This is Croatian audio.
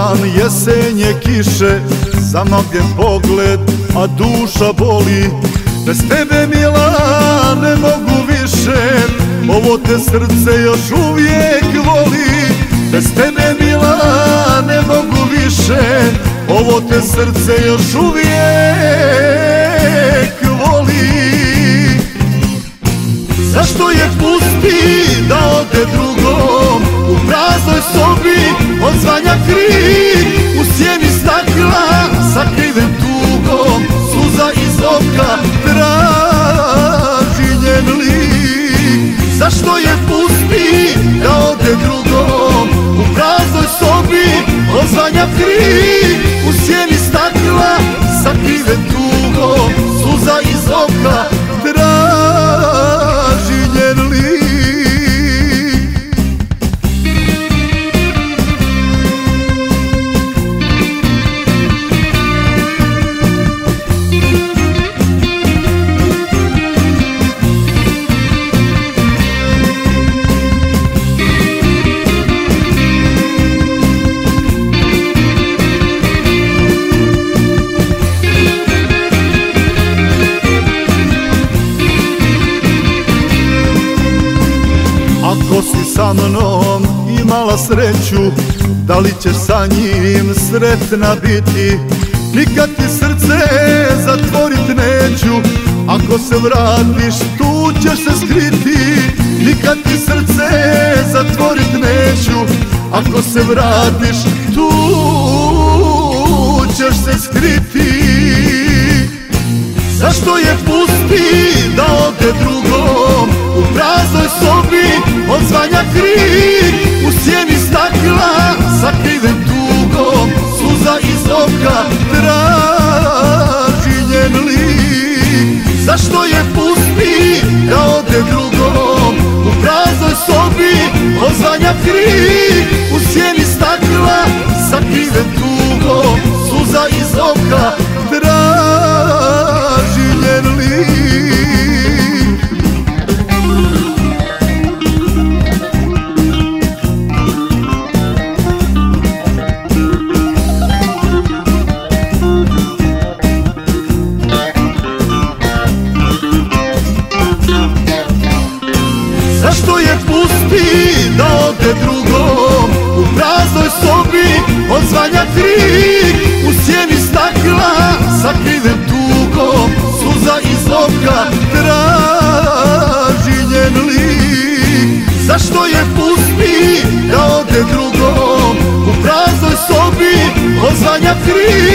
dan jesenje kiše, zamagljen pogled, a duša boli. Bez tebe mila ne mogu više, ovo te srce još uvijek voli. Bez tebe mila ne mogu više, ovo te srce još uvijek voli. Zašto je pusti da ode drugom, u praznoj sobi odzvanja krik, u sjeni stakla sakriven tugom, suza iz oka traži njen lik. Zašto je pusti da ode drugom, u praznoj sobi odzvanja krik, u sjeni stakla sakriven tugom, suza iz oka traži njen lik. Ako si sa mnom imala sreću, da li ćeš sa njim sretna biti? Nikad ti srce zatvorit neću, ako se vratiš tu ćeš se skriti. Nikad ti srce zatvorit neću, ako se vratiš tu ćeš se skriti. Zašto je pusti da ode drugom, u praznoj sobi odzvanja krik, u sjeni stakla sakriven tugom, suza iz oka traži njen lik. Zašto je pusti da ode drugom, u praznoj sobi odzvanja krik, u sjeni stakla sakriven tugom, suza iz oka traži njen lik. Zašto je pusti da ode drugom, u praznoj sobi odzvanja krik, u sjeni stakla sakriven tugom, suza iz oka traži njen lik. Zašto je pusti da ode drugom, u praznoj sobi odzvanja krik,